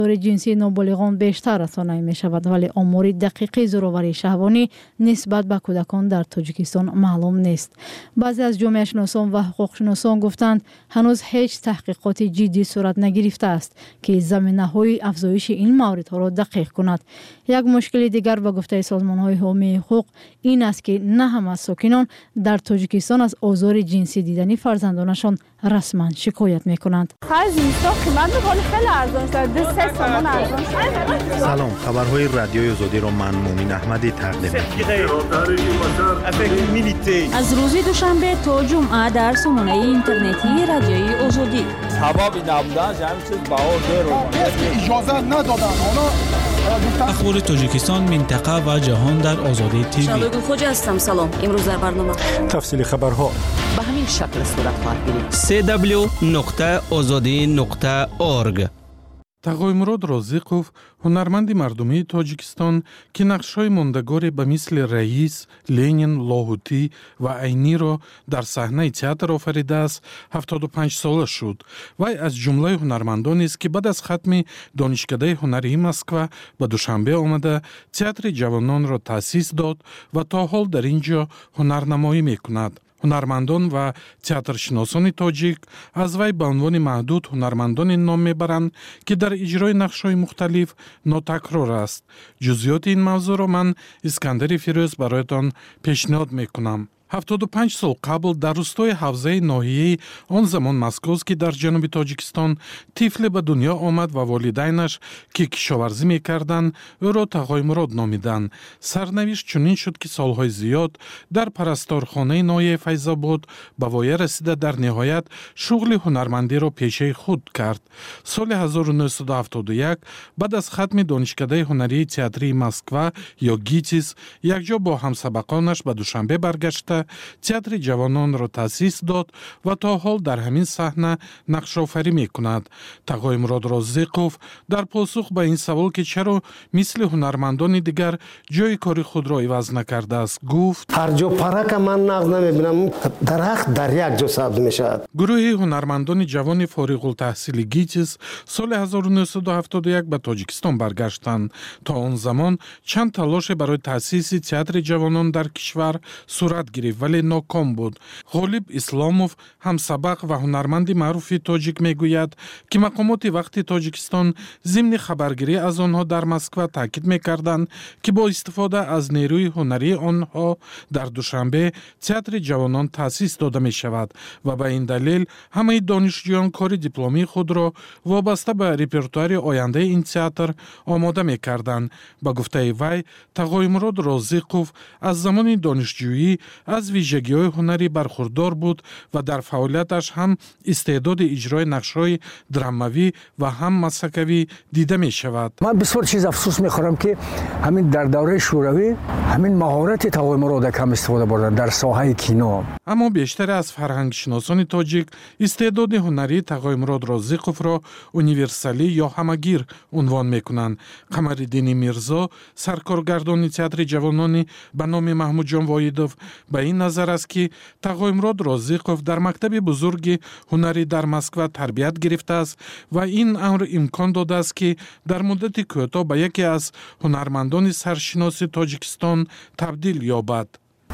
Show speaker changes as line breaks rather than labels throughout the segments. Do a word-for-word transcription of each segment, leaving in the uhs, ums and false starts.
جنسی نابالغان بیشتر رسانه‌ای می شود، ولی آمار دقیقی زورآوری شهوانی نسبت به کودکان در تاجیکستان معلوم نیست. بعضی از جامعه شناسان و حقوق شناسان گفتند هنوز هیچ تحقیقات جدی صورت نگرفته است که زمینه‌های افزایش این موردها را دقیق کند. یک مشکل دیگر به گفته سازمان‌های حامی حقوق این است که نه همه ساکنان در تاجیکستان از آزار جنسی دیدنی فرزندانشان رسما شکایت می‌کنند.
سلام، خبرهای رادیوی آزادی را من مومن احمدی تقدیم می‌کنم.
از روز دوشنبه تا جمعه در سامانه اینترنتی رادیوی آزادی.
حبابی نبودن همین چیز باور رو
اجازه ندادن.
اخبار تاجیکستان، منطقه و جهان در آزادی تیوی.
شالوی خوج هستم. سلام. امروز در برنامه
تفصیل خبرها
به همین شکل صورت خواهد گرفت.
سی دبلیو نقطه آزادی نقطه اورگ.
تقویمراد رازیقوف، هنرمند مردمی تاجیکستان که نقش‌های ماندگاری به مثل رئیس، لنین، لاهوتی و عینی را در صحنه تئاتر آفریده است، هفتاد و پنج ساله شد. وی از جمله هنرمندانی است که بعد از ختم دانشکده هنری مسکو به دوشنبه آمده تئاتر جوانان را تأسیس داد و تا حال در اینجا هنرنمایی می‌کند. هنرمندان و تئاترشناسان تاجیک از وی به عنوان محدود هنرمندان نام میبرند که در اجرای نقش‌های مختلف ناتکرار است. جزئیات این موضوع را من اسکندر فیروز برایتان پیشنهاد میکنم. هفتاد و پنج سال قبل در روستای حوزه ناحیه آن زمان مسکو که در جنوب تاجیکستان طفل به دنیا آمد و والدینش که کشاورزی میکردند او را تقویمراد نامیدند. سرنوشت چنین شد که سالهای زیاد در پرستارخانه ناحیه فیض‌آباد به وای رسیده در نهایت شغل هنرمندی را پیشه خود کرد. سال هزار و نهصد و هفتاد و یک بعد از ختم دانشکده هنری تئاتری مسکو یا گیتیس یکجا با همسبقانش به دوشنبه برگشته تئاتر جوانان را تأسیس داد و تا حال در همین صحنه نقش آفرینی می‌کند. تقویمراد رازیقوف در پاسخ به این سوال که چرا مثل هنرمندان دیگر جای کاری خود را عوض نکرده است گفت:
هر جا پرک من نقد نمی‌بینم، درخت در یک جا سبز می‌شود.
گروه هنرمندان جوان فارغ التحصیل گیتیس سال هزار و نهصد و هفتاد و یک به تاجیکستان برگشتند. تا آن زمان چند تلاش برای تأسیس تئاتر جوانان در کشور صورت گرفت ولی ناکام بود. غالب اسلاموف، همسبق و هنرمند معروف تاجیک میگوید که مقامات وقت تاجیکستان ضمن خبرگیری از آنها در مسکو تاکید میکردند که با استفاده از نیروی هنری آنها در دوشنبه تئاتر جوانان تأسیس داده می شود و به این دلیل همه دانشجویان کار دیپلمی خود را وابسته به رپرتوار آینده این تئاتر آماده میکردند. با گفته وی، تقویمراد رازیقوف از زمان دانشجویی از ویژگی‌های هنری برخوردار بود و در فعالیتش هم استعداد اجرای نقش‌های دراموی و هم مسکوی دیده می شود.
من بسیار چیز افسوس می‌خورم که همین در دوره شوروی همین مهارت تقویمراد کم استفاده بردن در ساحه کینو.
اما بیشتر از فرهنگ شناسان تاجیک استعداد هنری تقویمراد رازیقوف را اونیورسالی یا همگیر عنوان می‌کنند. قمرالدین میرزا، سرکارگردان تئاتر جوانان به نام محمود جان وایدوف، به این نظر است که تقویمراد رازیقوف در مکتب بزرگ هنری در مسکو تربیت گرفته است و این امر امکان داده است که در مدت کوتاه به یکی از هنرمندان سرشناس تاجیکستان تبدیل یابد.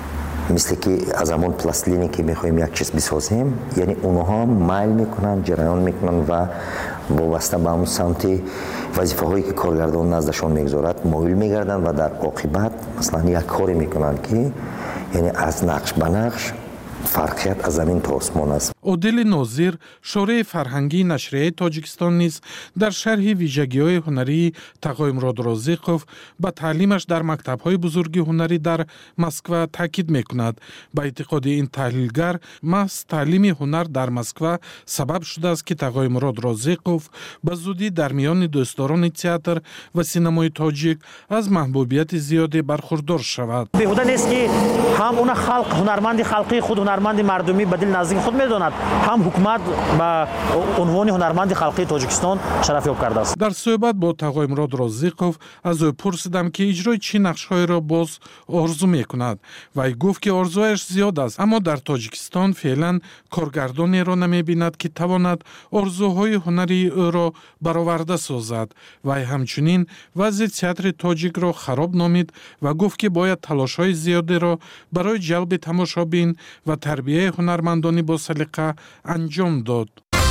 مثل که از همون پلاستیلینی که میخوایم یک چیز بسازیم، یعنی اونها میل میکنن، جریان میکنن و وابسته به اون سمت وظیفه هایی که کارگردان نزدشان میگذارد مایل میگردن و در عاقبت مثلا یک کاری میکنن که یعنی از نقش به نقش فرقیت از زمین تا آسمان است.
عادل ناظر، شورای فرهنگی نشریه تاجیکستان نیز در شرح ویژگی‌های هنری تقویمراد رازیقوف به تعلیمش در مکتب‌های بزرگ هنری در مسکو تاکید می‌کند. به اعتقاد این تحلیلگر، محض تعلیم هنر در مسکو سبب شده است که تقویمراد رازیقوف به زودی در میان دوستداران تئاتر و سینمای تاجیک از محبوبیت زیادی برخوردار شود.
بیهوده نیست که هم اون خلق هنرمند خلقی خود هنرمند مردمی به دل نزدیک خود می‌داند. ҳам ҳукумат ба унвони ҳунарманди халқии Тоҷикистон шарафёб кардааст.
дар суҳбат бо Тағоимурод Розиқов аз ӯ пурсидам ки иҷрои чӣ нақшҳоеро боз орзу мекунад. Вай гуфт ки орзуяш зиёд аст, аммо дар Тоҷикистон феълан коргардонеро намебинад ки тавонад орзуҳои ҳунари ӯро бароварда созад. Вай ҳамчунин вазъи театри тоҷикро хароб номид ва гуфт ки бояд талошҳои зиёдеро барои ҷалби тамошобин ва тарбияи ҳунармандони босалиқа анҷом дод.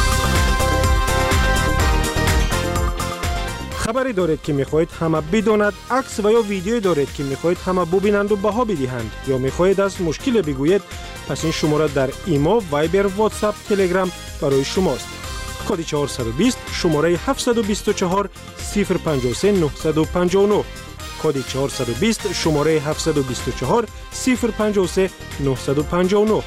خبری دارید که میخواهید همه بداند، عکس و یا ویدیویی دارید که میخواهید همه ببینند و بها بدهند یا میخواهید از مشکل بگویید، پس این شماره در ایما، وایبر، واتساپ، تلگرام برای شماست. کد چهارصد و بیست شماره هفتصد و بیست و چهار صفر پنجاه و سه نهصد و پنجاه و نه. کد چهارصد و بیست شماره هفتصد و بیست و چهار صفر پنجاه و سه نهصد و پنجاه و نه.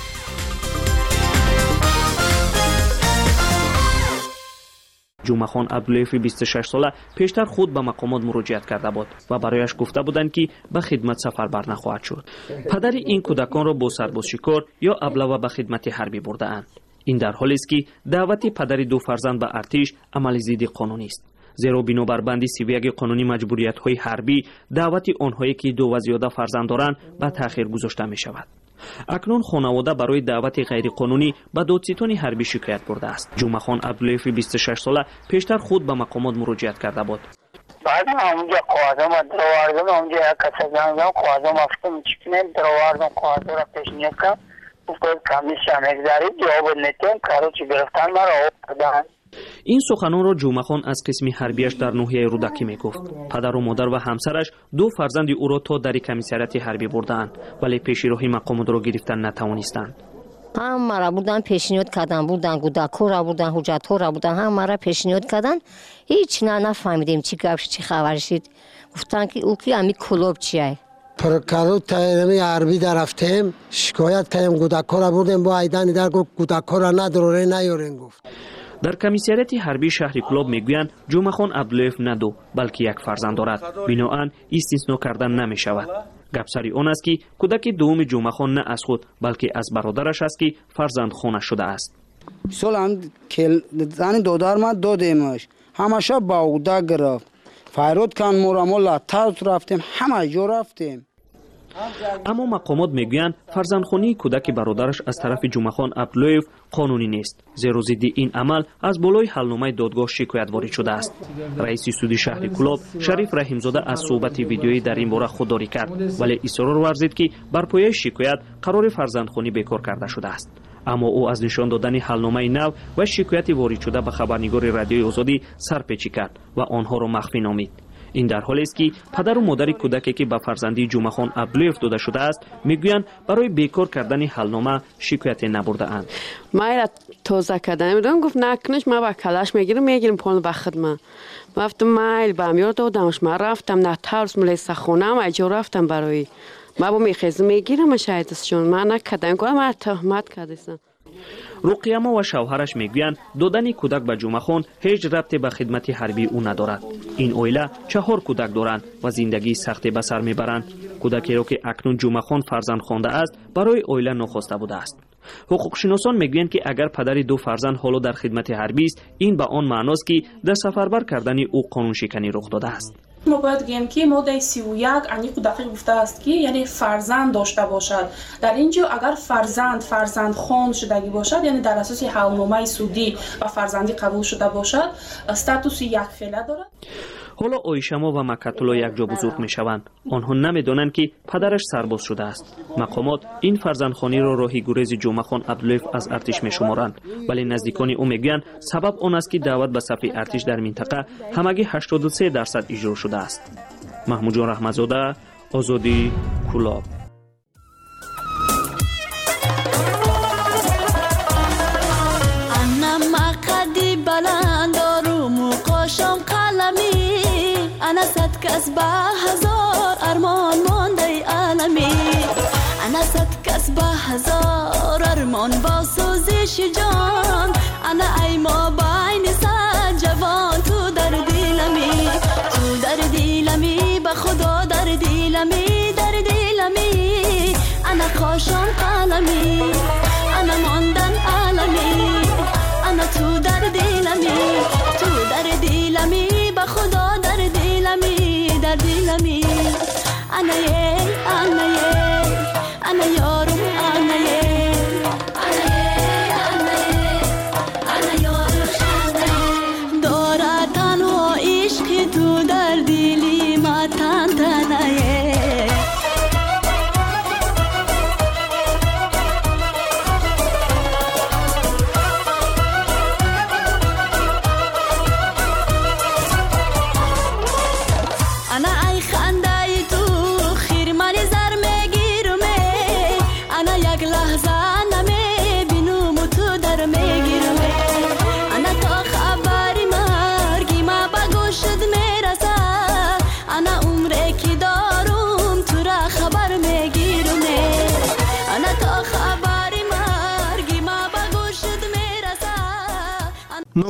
ҷумахон Абдуллаеви بیست و شش ساله پیشتر خود به مقامات مراجعت کرده بود و برایش گفته بودند که به خدمت سفربر نخواهد شد. پدر این کودکان را با سرباز شکار یا ابله به خدمت حربی برده اند. این در حالی است که دعوت پدر دو فرزند به ارتش عمل ضد قانونی است. زیرا بنابر بند سی و یک قانونی مجبوریت‌های حربی دعوت آنهایی که دو و زیاده فرزند دارند به تأخیر گذاشته می شود. اکنون خانواده برای دعوت غیرقانونی به دادستان حربی شکایت برده است. ҷумахон Абдуллаев بیست و شش ساله پیشتر خود به مقامات مراجعت کرده بود.
بعد اونجا قاضی درواردم اونجا کسی زنگم قاضی مفتم چکنه درواردم قاضی را پیشنهاد کردم گفت کمیسیون مگذارید جواب ندیم کارو چی گرفتن مرا آوردن.
این سخنان را ҷумахон از قسم حربیش در ناحیه رودکی میگفت. پدر و مادر و همسرش دو فرزند او را تا در کمیسریات حربی بردند ولی پیش راهی مقامات را گرفتن نتوانستند.
همه را بودن پیشنهاد کردن، بودن کودک‌ها را بودن، حجت‌ها را بودن، همه را پیشنهاد کردن. هیچ نه نفهمیدیم چی گپ چی خبر شد. گفتن که او کی امی کلوب چیه؟
پرکارو تایرمی حربی رفتیم شکایت کردیم کودک‌ها را بردیم با ایدان در گفت کودک‌ها را نداره نیارین گفت.
در کمیسریات حربی شهر کلوب میگویند ҷумахон Абдуллаев نه دو بلکه یک فرزند دارد. بنابراین استثنا کردن نمی شود. گپ سری آن است که کودک دوم ҷумахон نه از خود بلکه از برادرش است که فرزند خانه شده است.
سال هم که زن دادر من دادیمش همشه با اوده گرفت فیرود کن مورامولا تاز رفتیم همه جا رفتیم.
اما مقامات میگویند فرزندخوانی کودک برادرش از طرف ҷумахон Абдуллаев قانونی نیست. زیرا ضد این عمل از بالای حلنامه دادگاه شکایت وارد شده است. رئیس سود شهر کلوب شریف رحیمزاده از صحبت ویدیویی در این باره خودداری کرد ولی اصرار ورزید که بر پایه شکایت قرار فرزندخوانی بیکار کرده شده است. اما او از نشان دادن حلنامه نو و شکایت وارد شده به خبرنگار رادیوی آزادی سرپیچی کرد و آنها را مخفی نامید. این در حالی است که پدر و مادر کودکی که به فرزندی ҷумахон Абдуллаев داده شده است میگویند برای بیکار کردن حلنامه شکایت نبرده اند.
ما را توزیع کردن میدونم گفت نکنش ما با کلاش میگیریم میگیریم پول به خدمت. ما گفتم مایل با میاد دادمش ما رفتم نه ترس ملیس خونه ما اجازه رفتم برای ما با میخیزم میگیرم شاهدشون ما نکردم گفتم ما تهمت کردم.
رقیما و شوهرش میگویند دادن کودک به ҷумахон هیچ ربطی به خدمت حربی او ندارد. این اویله چهار کودک دارند و زندگی سختی به سر میبرند. کودکی را که اکنون ҷумахон فرزند خوانده است برای اویله نخواسته بوده است. حقوقشناسان میگویند که اگر پدر دو فرزند حالا در خدمت حربی است این به آن معناست که در سفربر کردن او قانون شکنی رخ داده است.
ما باید گیم که ماده سی و یک انی کودکی گفته است که یعنی فرزند داشته باشد. در اینجا اگر فرزند فرزند خان شدگی باشد یعنی در اساس حلنامه سودی و فرزندی قبول شده باشد استاتوس یک فعله دارد.
حالا آیشما و مکتولا یک جا بزرگ می شوند. آنها نمیدانند که پدرش سرباز شده است. مقامات این فرزندخوانی را راهی گریز ҷумахон Абдуллаев از ارتش می شمارند ولی نزدیکان او میگویند سبب آن است که دعوت به صف ارتش در منطقه همگی هشتاد و سه درصد اجرا شده است. محمود جان رحمتزاده، آزادی، کلاب.
أنا صد كسبة هزار أرمان ماندي عالمي أنا صد كسبة هزار أرمان باسوزش جان أنا أي ما بين صد جوان تو در دلمي تو در دلمي بخدا در دلمي در دلمي أنا خاشم قلمي أنا ماندن عالمي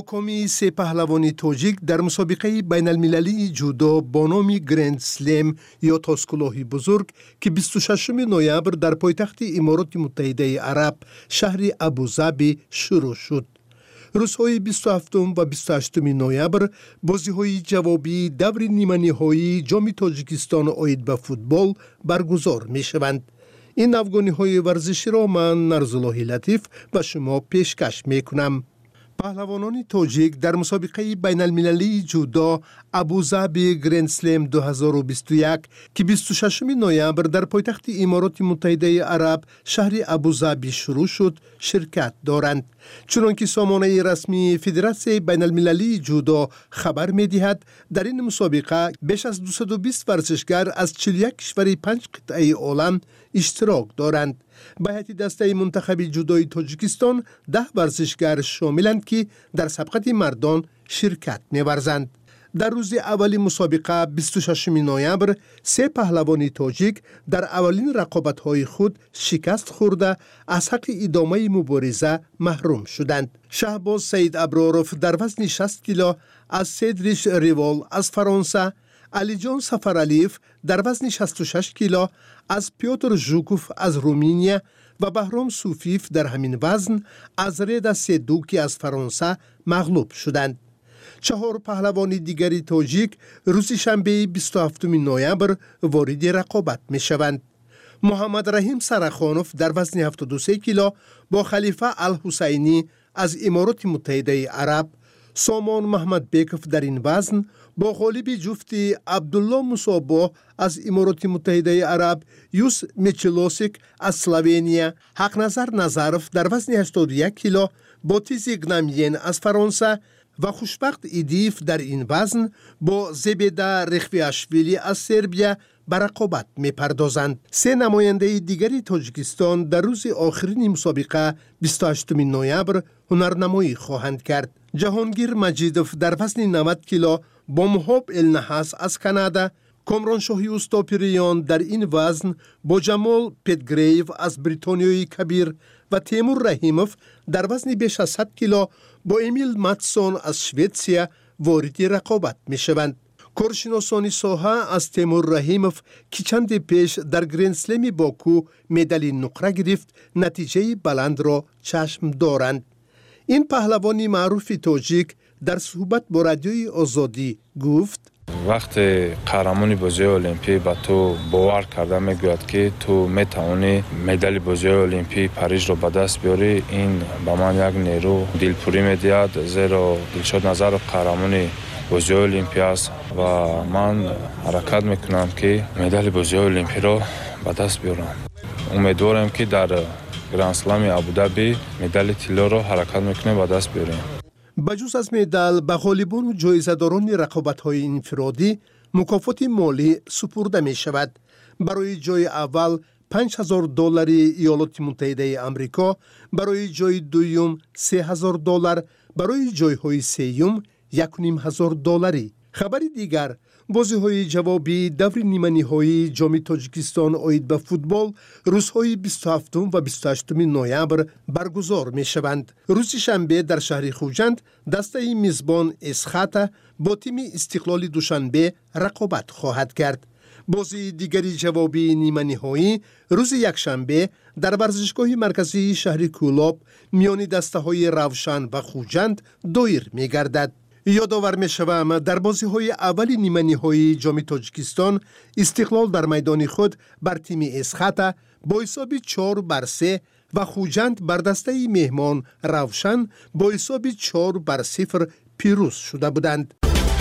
ناکامی سه پهلوانی تاجیک در مسابقه بین المللی جودو با نام گرند سلم یا تاسکلاهی بزرگ که بیست و ششم نوامبر در پایتخت امارات متحده عرب شهر ابوظبی شروع شد. روزهای بیست و هفتم و بیست و هشتم نوامبر بازی‌های جوابی دور نیمه‌نهایی جام تاجیکستان عاید به فوتبال برگزار می‌شوند. این افغانی‌های ورزشی را من نرزالله لطیف به شما پیشکش می‌کنم. پهلوانان تاجیک در مسابقه بین المللی جودو ابوظبی گرند سلم دو هزار و بیست و یک که بیست و ششم نوامبر در پایتخت امارات متحده عرب شهر ابوظبی شروع شد شرکت دارند. چنانکه سامانه رسمی فدراسیون بین المللی جودو خبر می‌دهد در این مسابقه بیش از دویست و بیست ورزشگر از چهل و یک کشور پنج قطعه عالم اشتراک دارند. به هیئت دسته منتخب جودوی تاجیکستان ده ورزشگر شاملند که در سبقت مردان شرکت می‌ورزند. در روز اولی مسابقه بیست و ششم نوامبر سه پهلوان تاجیک در اولین رقابت‌های خود شکست خورده از حق ادامه مبارزه محروم شدند. شهباز سید ابراروف در وزن شصت کیلو از سیدریش ریوال از فرانسه، علی جان سفرعلیف در وزن شصت و شش کیلو از پیوتر ژوکوف از رومانیا و بهرام صوفیف در همین وزن از ردا سیدوکی از فرانسه مغلوب شدند. چهار پهلوان دیگری تاجیک روز شنبه بیست و هفتم نوامبر وارد رقابت می شوند. محمد رحیم سرخانوف در وزن هفتاد و سه کیلو با خلیفه الحسینی از امارات متحده عرب، سامان محمد بیکف در این وزن با غالب جفتی عبدالله موسابا از امارات متحده عرب، یوس میچلوسیک از اسلوونیا، حق نظر نظرف در وزن هشتاد و یک کیلو با تیزی گنامین از فرانسه و خوشبخت ایدیف در این وزن با زبیده رخویاشویلی از سربیا به رقابت می پردازند. سه نماینده دیگری تاجیکستان در روز آخرین مسابقه بیست و هشتم نوامبر هنرنمایی خواهند کرد. جهانگیر مجیدوف در وزن نود کیلو با مهاب النحاس از کانادا، کامران شاهی اوستاپیریان در این وزن با جمال پتگریو از بریتانیای کبیر و تیمور رحیموف در وزن بیش از صد کیلو با امیل ماتسون از شویتسیا وارد رقابت می شوند. کارشناسان ساحه از تیمور رحیموف که چند پیش در گرند سلم باکو مدال نقره گرفت نتیجه بلند را چشم دارند. این پهلوانی معروف تاجیک در صحبت با رادیوی آزادی گفت:
وقتی قهرمان بازی المپی با تو باور کرده میگوید که تو میتوانی مدال بازی المپی پاریس رو به دست بیاری، این به من یک نیرو دلپوری میدهد، زیرا دلشاد نظر قهرمان بازی المپی است و من حرکت میکنم که مدال بازی المپی رو به دست بیارم. امیدوارم که در گرند سلم ابوظبی مدال طلا رو حرکت میکنیم به دست بیاریم.
بجز از مدال به غالبان و جایزه‌داران رقابت‌های انفرادی مکافات مالی سپرده می شود. برای جای اول پنج هزار دلار ایالات متحده آمریکا، برای جای دوم سه هزار دلار، برای جای‌های سوم یک و نیم هزار دلاری. خبری دیگر، بازی‌های جوابی دور نیمه‌نهایی جام تاجیکستان عاید به فوتبال روزهای بیست و هفتم و بیست و هشتم نوامبر برگزار می‌شوند. روز شنبه در شهر خوجند دسته میزبان اسخاتا با تیم استقلال دوشنبه رقابت خواهد کرد. بازی دیگری جوابی نیمه‌نهایی روز یکشنبه در ورزشگاه مرکزی شهر کولاب میان دسته‌های روشن و خوجند دایر می‌گردد. یادآور می‌شوم در بازی‌های اولی نیمه‌نهایی جام تاجیکستان استقلال در میدان خود بر تیم اسخاتا با حساب چهار بر سه و خوجند بر دسته مهمان روشن با حساب چهار بر صفر پیروز شده بودند.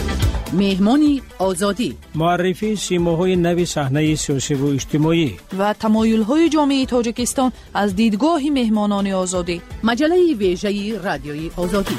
مهمانی آزادی،
معرفی سیماهای نو صحنه سیاسی و اجتماعی
و تمایل‌های جامعه تاجیکستان از دیدگاه مهمانان آزادی. مجله ویژه رادیوی آزادی.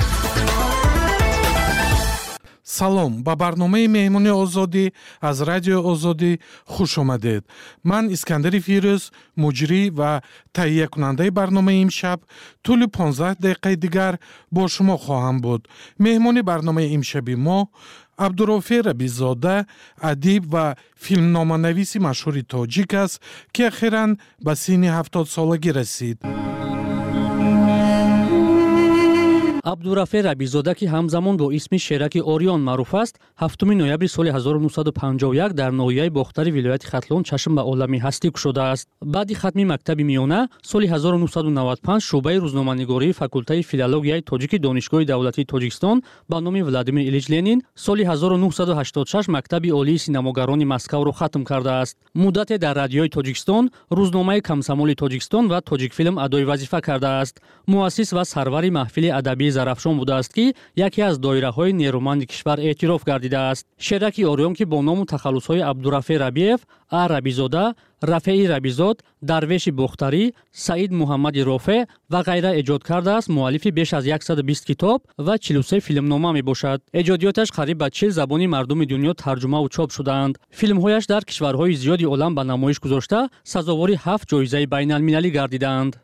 салом ба барномаи меҳмони озодӣ аз радиои озодӣ хуш омадед. ман искандари фирӯз муҷрӣ ва таҳиякунандаи барномаи имшаб тӯли понздаҳ дақиқаи дигар бо шумо хоҳам буд. меҳмони барномаи имшаби мо абдурофе рабизода, адиб ва филмноманависи машҳури тоҷик аст ки ахиран ба синни ҳафтод солагӣ расид.
عبدالرفیع ربیزاده که همزمان با اسم شیرک اوریون معروف است، هفتم نوامبر سال هزار و نهصد و پنجاه و یک در ناحیه باختر ولایت ختلون چشم به عالم هستی گشوده است. بعد ختم مکتب میانه سال هزار و نهصد و نود و پنج شعبه روزنامه‌نگاری فاکولته فیلولوژیای تاجیک دانشگاه دولتی تاجیکستان با نام ولادیمیر ایلیچ لنین سال هزار و نهصد و هشتاد و شش مکتب عالی سینماگران مسکو را ختم کرده است. مدت در رادیوی تاجیکستان، روزنامه کمسمول تاجیکستان و تاجیک فیلم ادای وظیفه کرده است. مؤسس و سرور محفل ادبی زرافشان بوده است که یکی از دایره‌های نیرومند کشور اعتراف گردیده است. شیرک اوریون که با نام و تخلص‌های عبدالرفیع ربیعов، ا ربیزاده، رفیع ربیزاد، درویش بختری، سعید محمد رافع و غیره ایجاد کرده است. مؤلف بیش از صد و بیست کتاب و چهل و سه فیلمنامه می باشد. ایجادیاتش قریب به چهل زبان مردم دنیا ترجمه و چاپ شده‌اند. فیلم‌هایش در کشورهای زیادی عالم به نمایش گذاشته، سزاوار هفت جایزه بین‌المللی گردیده‌اند.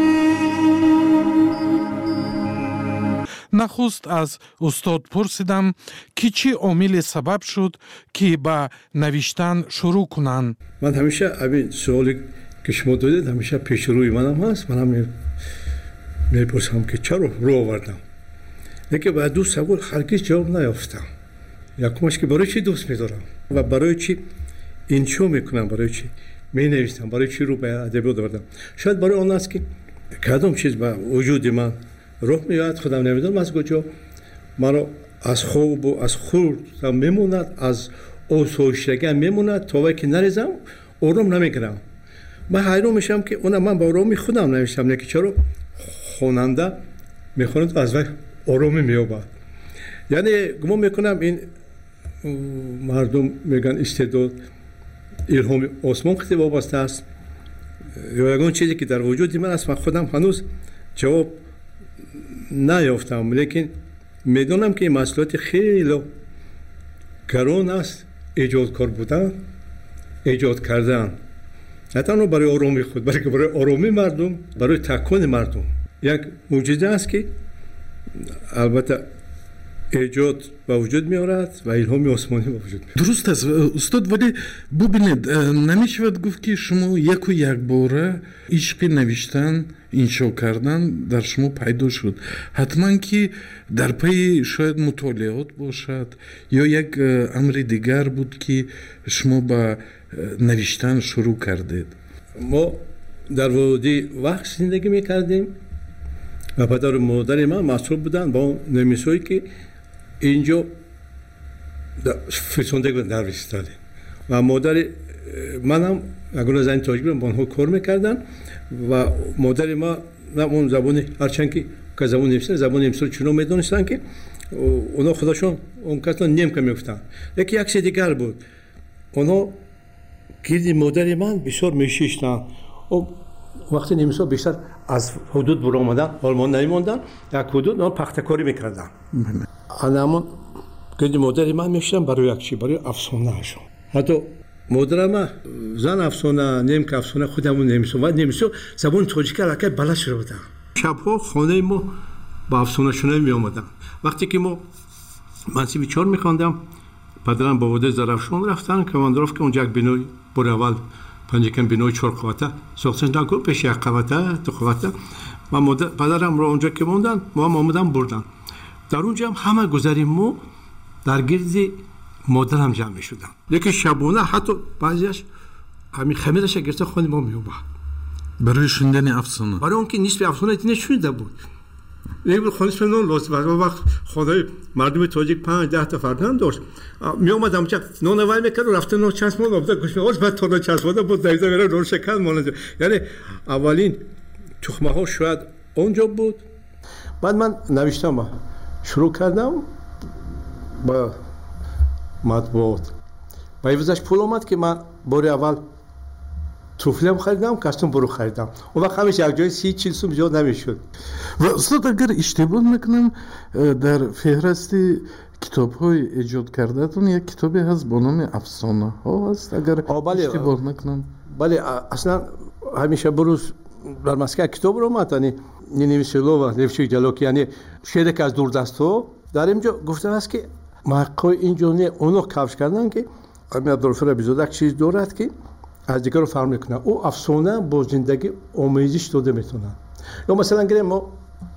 نخست از استاد پرسیدم که چی عامل سبب شد که با نوشتن شروع کنند.
من همیشه این سوالی که شما دادید همیشه پیش روی منم هست. منم میپرسم که چرا رو آوردم. لیکن به دو سوال هرگز جواب نیافتم. یکمش که برای چی دوست میدارم و برای چی انشا میکنم، برای چی می نویسم، برای چی رو به ادبیات آوردم. شاید برای آن است که کدام چیز به وجود من روح میاد خودم نمیدونم از کجا مرا از خوب و از خورد میموند، از آسایشتگی میموند تا وقتی که نریزم آرام نمیگیرم. من حیران میشم که اون من با آرامی خودم نوشتم، نه که چرا خواننده میخواند از وقت آرامی مییابد. یعنی گمان میکنم این مردم میگن استعداد الهام آسمان خیلی وابسته است یا یگان چیزی که در وجود من است. من خودم هنوز جواب نیافتم، لیکن میدونم که این مسئولیت خیلی گران است. ایجاد کار بودن، ایجاد کردن، نه تنها برای آرامی خود بلکه برای آرامی مردم، برای تکون مردم. یک معجزه است که البته ایجاد به وجود می آورد و الهام آسمانی به وجود می.
درست است استاد، ولی ببینید نمیشود گفت که شما یک و یک باره عشق نوشتن، انشا کردن در شما پیدا شد. حتما که در پی شاید مطالعات باشد یا یک امر دیگر بود که شما با نوشتن شروع کردید.
ما در وادی وقت زندگی می کردیم و پدر و مادر من مسئول بودن با نویسایی که اینجا فرستنده بودن در ویستاده و مادر منم اگر از این تاجیک با آنها کار میکردن و مادر ما اون زبان هرچند که که زبان نمیسن زبان نمیسن چونو میدونستن که اونا خودشون اون کسا نیم که میگفتن. یکی یک چیز دیگر بود، اونا گیردی مادر من بسیار میشیشتن و وقتی نمیسا بیشتر از حدود برو آمدن آلمان نمیموندن، یک حدود اونا پختکاری میکردن. همون گیردی مادر من میشتن برای یک چی، برای افسانه هشون. حتی مادرم زن افسانه، نیم که افسانه خودمون نمیسون و نمیسون زبان تاجیک علاقه بلد شده بودن. شبها خانه ما با افسانه شونه می آمدن. وقتی که ما منصبی چهار میخواندم پدرم با وده زرافشان رفتن که من درفت که اونجا یک بینوی بر اول پنجکن بینوی چهار قوته ساختن کن پیش یک قوته دو قوته و پدرم رو اونجا که موندن ما هم آمدن بردن. در اونجا هم همه گذریم ما در گردی مادرم جمع می شدن. یکی شبانه حتی بعضیش همین خمیرش گرفته خانه ما می اومد
برای شوندن افسانه، برای
اون که نصف افسانه ایتونه شونده بود. یک بار خانه سپنان لازم بود. وقت خدای مردم تاجیک پنج ده تا فرزند داشت، می اومد همچه نان وای میکرد و رفته نان چسبوند آبزا گوش می‌آورد بعد تا نان چسبونده بود دیگه میره نان شکر مانند. یعنی اولین تخمه ها شاید اونجا بود. بعد من نوشتم شروع کردم با مطبوعات. با ایوزش پول آمد که من بار اول توفلم خریدم، کاستوم برو خریدم. اون وقت همیشه یک جای سی چیل سوم زیاد نمیشد.
و استاد اگر اشتباه نکنم در فهرست کتاب های ایجاد کردهتون یک کتابی هست با نام افسانه ها هست اگر اشتباه نکنم.
بله اصلا همیشه بروز در مسکه کتاب رو آمد، یعنی نویسلو و نوشته جلوکی، یعنی شعر که از دور دست ها در اینجا گفته است که محققای اینجا نه اونو کفش کردن که همین عبدالرفیع ربیزاده یک چیز دارد که از دیگر رو فرق میکنه. او افسانه با زندگی آمیزش داده میتونن. یا مثلا گریم ما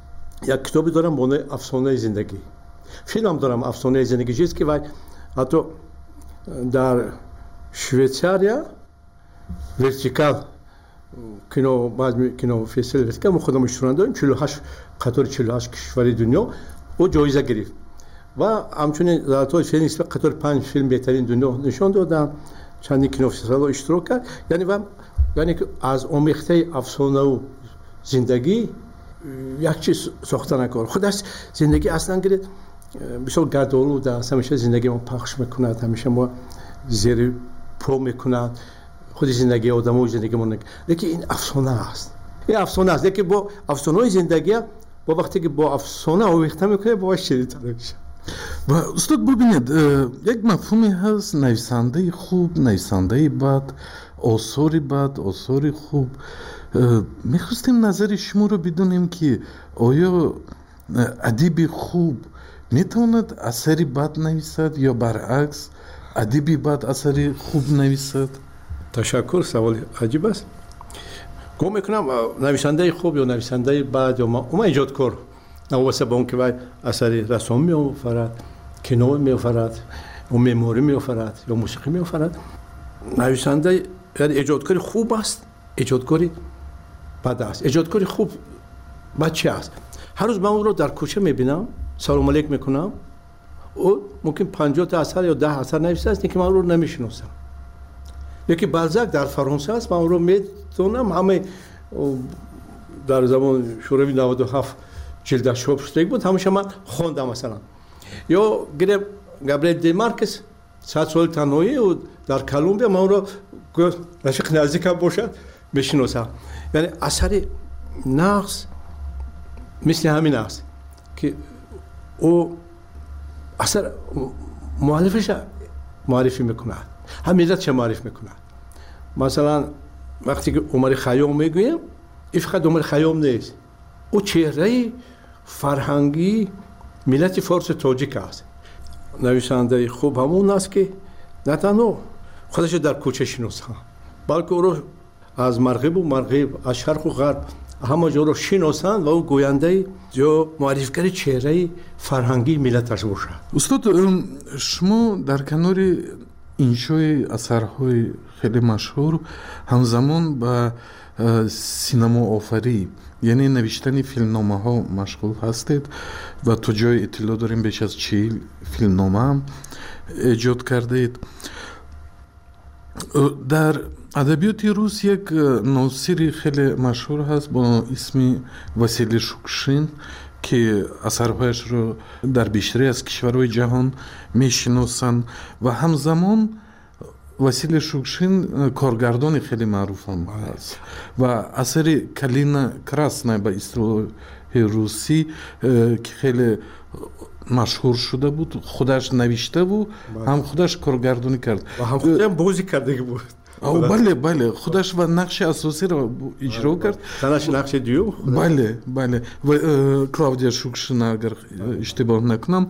یک کتابی دارم با نام افسانه زندگی. فیلم دارم افسانه زندگی چیست که حتی در شویتساریا ورتیکال кино баъд кино фестивал ка мо худам иштирок дорем чилу ҳашт қатори чилу ҳашт кишвари дунё ӯ ҷоиза гирифт ва ҳамчунин золотои филм нисбат қатори панҷ филм беҳтарин дунё нишон додам чандин кинофестивалҳо иштирок кард яъне ва яъне ки аз омехтаи афсонаву зиндагӣ як чиз сохта накор худаш зиндагӣ аслан гиред бисёр гардолуда аст ҳамеша зиндагиро пахш мекунад ҳамеша мо зери по мекунад خود زندگی آدم و زندگی من لیکن این افسانه است این افسانه است لیکن با افسانه زندگی با وقتی که با افسانه آمیخته میکنه باش شدیدتر میشه
و استاد ببینید یک مفهومی هست نویسنده خوب نویسنده بد آثاری بد آثاری خوب میخواستیم نظر شما رو بدونیم که آیا ادیب خوب میتواند اثری بد نویسد یا برعکس ادیبی بد اثری خوب نویسد
تشکر سوال عجیب است گم میکنم نویسنده خوب یا نویسنده بد یا ما ایجادکار نواسه با اون که وای اثری رسم میآفرد کینو میآفرد و معماری میآفرد یا موسیقی میآفرد نویسنده یعنی ایجادکاری خوب است ایجادکاری بد است ایجادکاری خوب بچه است هر روز من اون رو در کوچه میبینم سلام علیک میکنم او ممکن پنجاه تا اثر یا ده اثر نویسه است که من اون رو نمیشناسم یکی بالزاک در فرانسه است من اون رو میدونم همه در زمان شوروی نود و هفت جلدش چاپ شده بود همیشه من خواندم مثلا یا گرم گابریل دی مارکس صد سال تنهایی و در کلمبیا من اون رو رفیق نزدیکم باشد میشناسم یعنی اثر نقص مثل همین است که او اثر مؤلفش معرفی میکند هم ملت چه معرفی میکند مثلا وقتی که عمر خیام میگویم این فقط عمر خیام نیست او چهره فرهنگی ملت فارس تاجیک است نویسنده خوب همون است که نه تنها خودش در کوچه شناسه بلکه او رو از مغرب و مغرب از شرق و غرب همه جا رو شناسند و او گوینده یا معرفیگر چهره فرهنگی ملتش باشد.
استاد شما در کنار انشای اثرهای خیلی مشهور همزمان با سینما آفری یعنی نوشتن فیلمنامه ها مشغول هستید و تو جای اطلاع داریم بیش از چهل فیلمنامه هم ایجاد کردید. در ادبیات روس یک ناصری خیلی مشهور هست با اسم واسیلی شوکشین که اثرهایش رو در بیشتری از کشورهای جهان میشناسند و همزمان واسیلی شوکشین کارگردان خیلی معروف هم هست و اثر کلینا کراسنا به اصطلاح روسی که خیلی مشهور شده بود خودش نوشته و هم خودش کارگردانی کرد
و هم خودش بازی کرده بود
او بله بله خودش و نقش اساسی را اجرا کرد
تنش نقش دیو
بله بله و کلاودیا شوکشین اگر اشتباه نکنم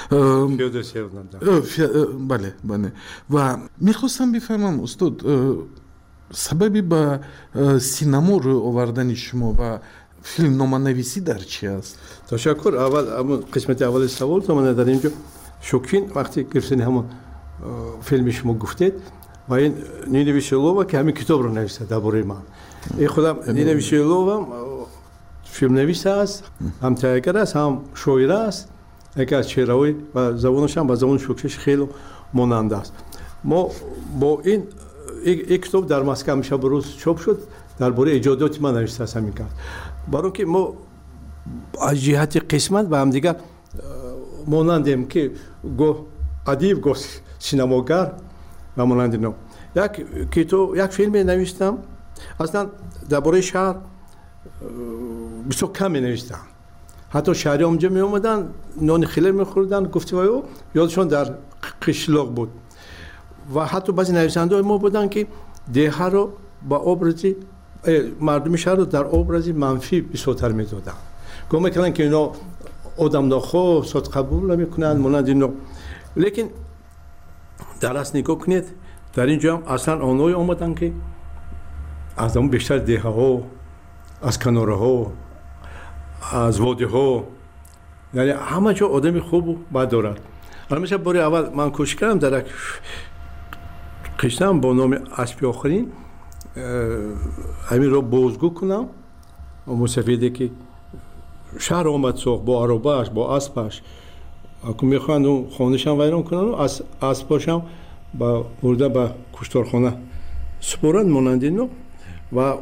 بله بله و میخواستم بفهمم استاد سببی با سینما رو آوردن شما و فیلمنامه نویسی در چی است؟
تشکر اول همون قسمت اول سوال تو من در اینجا شوکین وقتی گرفتن همون فیلم شما گفتید و این نینا ویسیلووا که همین کتاب رو نوشته درباره من این خودم نینا ویسیلووا فیلم نویس است هم تهیه‌گر است هم شاعر است یکی از چهره‌های و زبانش هم با زبان شوکش خیلی ماننده است ما با این یک کتاب در مسکو میشه بروز چاپ شد درباره ایجادات من نوشته است همین کرد برای اینکه ما از جهت قسمت با هم دیگه مانندیم که گو ادیب گو سینماگر و مانند نو یک کتاب یک فیلم نوشتم اصلا درباره شهر بسیار کم نوشتم حتی شهری اونجا می اومدن نان خیلی میخوردن گفتگو یادشون در قشلاق بود و حتی بعضی نویسنده ما بودن که دیه رو با ابرزی مردم شهر رو در ابرزی منفی بسیارتر میدادن گفت میکنن که اینا آدم نخواه صد قبول نمیکنن مانند اینو لیکن در اصل نگاه کنید در اینجا هم اصلا آنهایی آمدن که از اون بیشتر دیه ها از کناره ها از وادی ها، یعنی همه جا آدمی خوب با دارد. حالا مثلا باری اول من کوشش کردم در یک قشتم با نام اسب آخرین همین رو بازگو کنم و مسافیده که شهر آمد ساخت با عربهش با اسبش اکو میخوان اون خانهشم ویران کنن و از اسباشم با برده با کشتارخانه سپرند مانند اینو و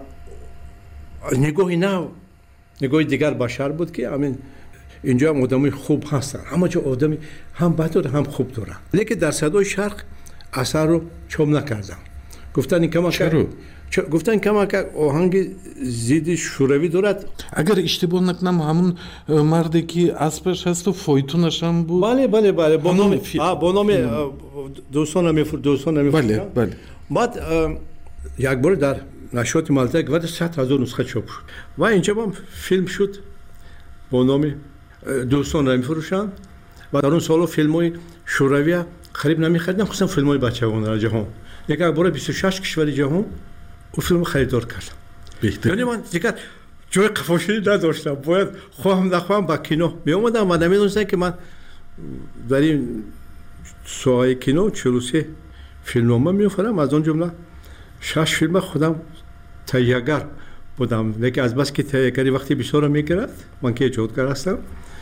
نگاهی نه نگاهی دیگر بشر بود که همین اینجا هم آدمی خوب هستن، همه جا آدمی هم بد داره هم خوب دارن، لیکن در صدای شرق اثر رو چوب نکردن. گفتن این کما
چرا؟
گفتن کما که آهنگ زید شوروی دارد.
اگر اشتباه نکنم همون مردی که اسبش هست و فایتونش هم بود.
بله بله بله با نام با نام دوستان میفر دوستان میفر.
بله بله.
بعد یک بار در نشریات مالته گفت صد هزار نسخه چاپ شد و اینجا هم فیلم شد با نام دوستان را میفروشند و در اون سالا فیلم های شوروی خریب نمیخریدن، خصوصا فیلم های بچگانه در جهان. یک بار بیست و شش کشور جهان اون فیلم خریدار کردم. بهتر. یعنی من دیگه جای قفاشی نداشتم، باید خواهم نخواهم با کینو می اومدم و نمیدونستم که من در این ساحه کینو چهل و سه فیلمنامه میفرم، از اون جمله شش فیلم خودم تهیه‌گر بودم، لیکن از بس که تهیه‌گری وقتی بسیار میگیرد من که ایجادگر هستم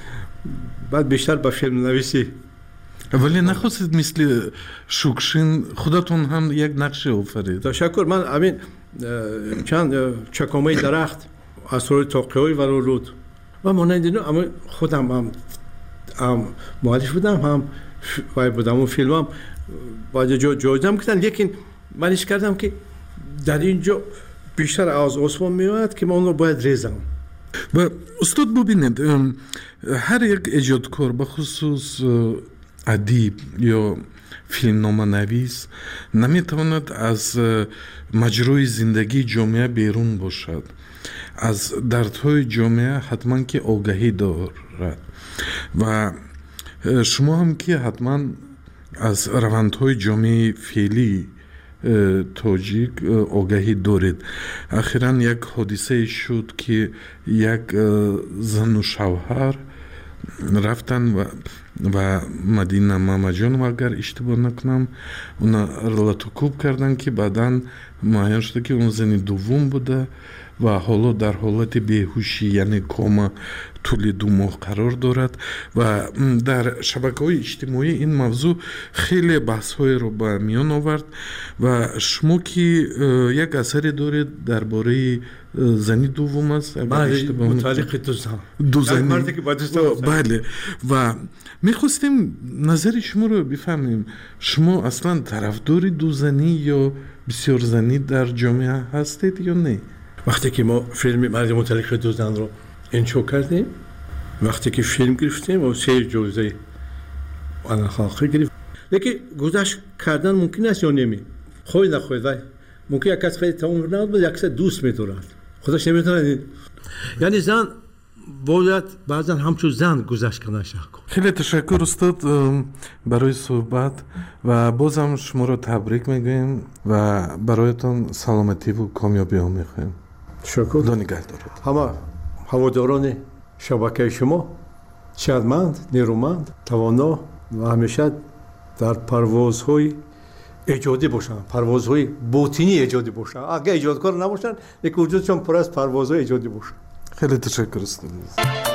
بعد بیشتر به فیلم نویسی.
ولی نخواستید مثل شوکشین خودتون هم یک نقشه آفرید؟
تشکر. من همین چند چکامه درخت اسرار تاقی‌های ولو رود و مانند اینو اما خودم هم, هم مؤلف بودم هم وای بودم اون فیلم هم باید جا جایزم کردن، لیکن من ایش کردم که در اینجا بیشتر از آسمان میاد که من اون رو باید ریزم.
و استاد ببینید هر یک ایجادکار بخصوص ادیب یا فیلمنامه نویس نمیتواند از مجروی زندگی جامعه بیرون باشد، از دردهای جامعه حتما که آگاهی دارد و شما هم که حتما از روندهای جامعه فعلی تاجیک آگاهی دارید. اخیراً یک حادثه شد که یک زن و شوهر رفتن و و مدینه مامجان و اگر اشتباه نکنم اونا رلاتوکوب کردن که بعداً معین شده که اون زنی دوم بوده و حالا در حالت بیهوشی یعنی کوما طول دو ماه قرار دارد و در شبکه‌های اجتماعی این موضوع خیلی بحث‌های رو به میان آورد و شما که یک اثری دارید درباره زنی دوم است
متعلق دو زن
دو زنی بله و میخواستیم نظر شما رو بفهمیم، شما اصلا طرفدار دو زنی یا بسیار زنی در جامعه هستید یا نه؟
وقتی که ما فیلم مرد متعلق دو زن رو انشا کردیم، وقتی که فیلم گرفتیم و سه جایزه آن خالقی گرفت، لیکن گذشت کردن ممکن است یا نمی خواهی نخواهید و ممکن یک کس خیلی تمام نمید بود، یک کس دوست می‌دارد خودش نمی‌دارد. یعنی زن باید بعضا همچون زن گذشت کنه.
خیلی تشکر استاد برای صحبت و بازم شما رو تبریک میگویم و برایتان سلامتی و کامیابی ها میخوایم.
تشکر.
خدا نگهدارت.
همه هواداران شبکه شما شادمند، نیرومند، توانا و همیشه در پروازهای ایجادی باشن، پروازهای باطنی ایجادی باشن. اگه ایجادکار نباشن، یک وجودشون پر از پروازهای ایجادی باشن.
خیلی تشکر استاد.